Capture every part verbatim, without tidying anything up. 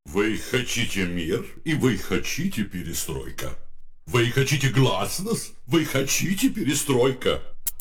Вы хотите мир, и вы хотите перестройка. Вы хотите гласность, вы хотите перестройка.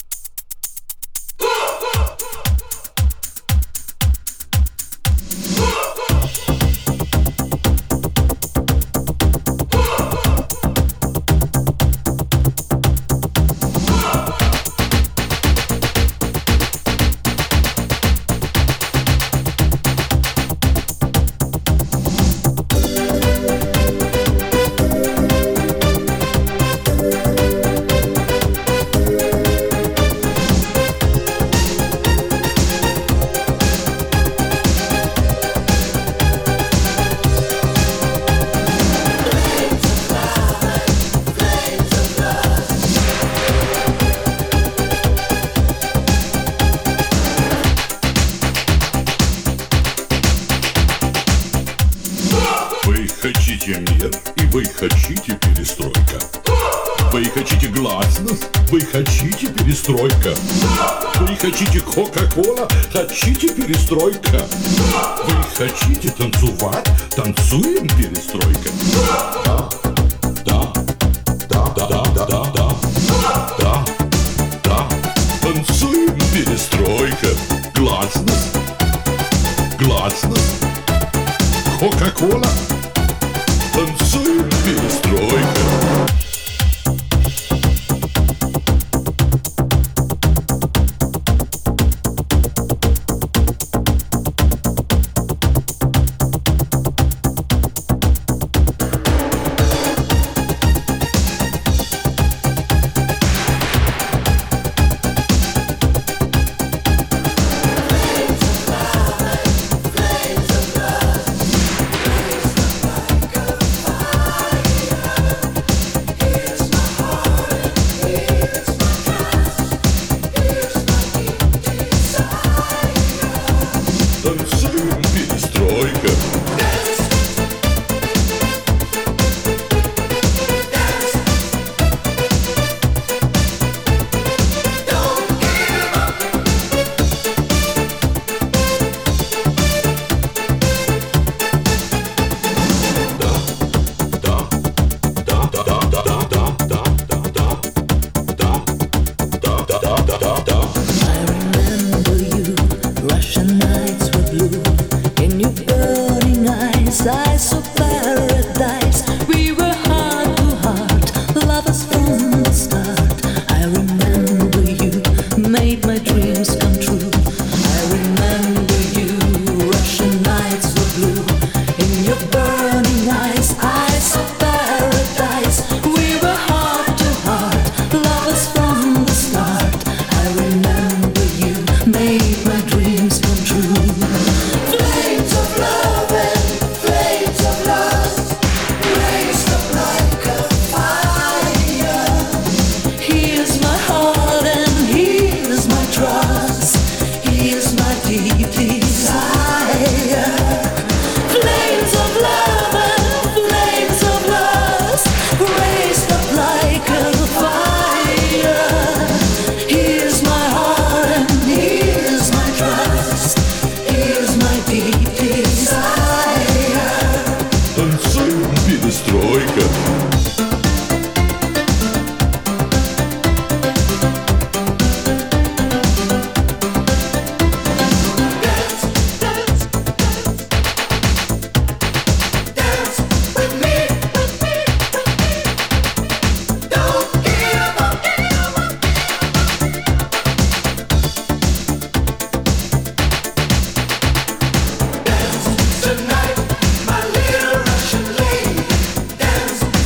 Вы хотите мир, и вы хотите перестройка. Вы хотите гласность, вы хотите перестройка. Вы хотите Кока-Кола, хотите перестройка. Вы хотите танцевать, танцуем перестройка. Да, да, да, да, да, да, да, да, да, танцуем перестройка. Гласность, гласность, Кока-Кола. Танцуем перестройка. Танцуем перестройка. Eyes of paradise, we were heart to heart, lovers from the start. I remember you made my dreams come true. I remember you, Russian nights were blue. In your burning eyes, eyes of paradise, we were heart to heart, lovers from the start. I remember you made my dreams come true. Flames of love and flames of lust raised up like a fire. Here's my heart and here's my trust. Here's my deep desire. Flames of love and flames of lust raised up like a fire. Here's my heart and here's my trust. Here's my deep desire. Танцуем перестройка. Dance with me, with me, with me. Don't give up, give up. Dance tonight, my little Russian lady. Dance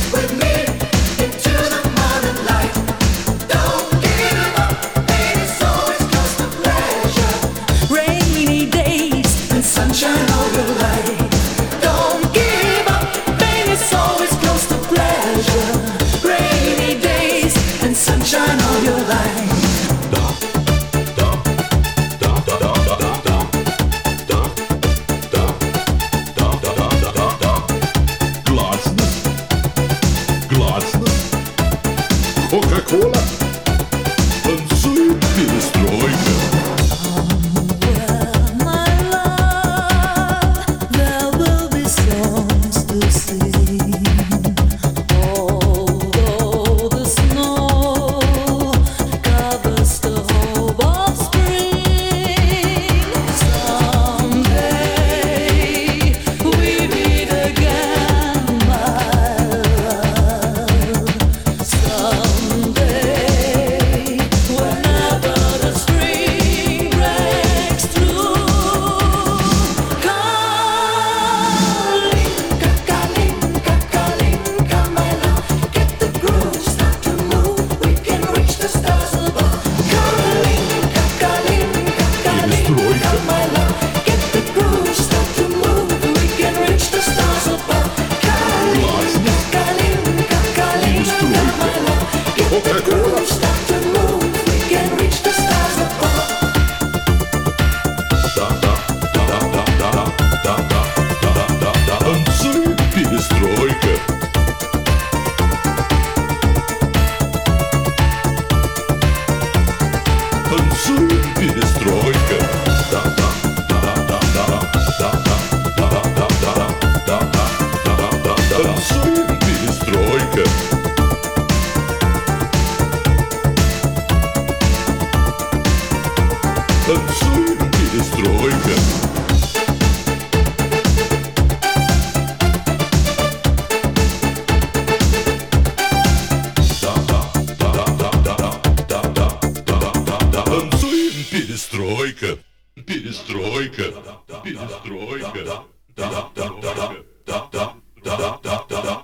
Перестройка. Перестройка. Перестройка. Перестройка.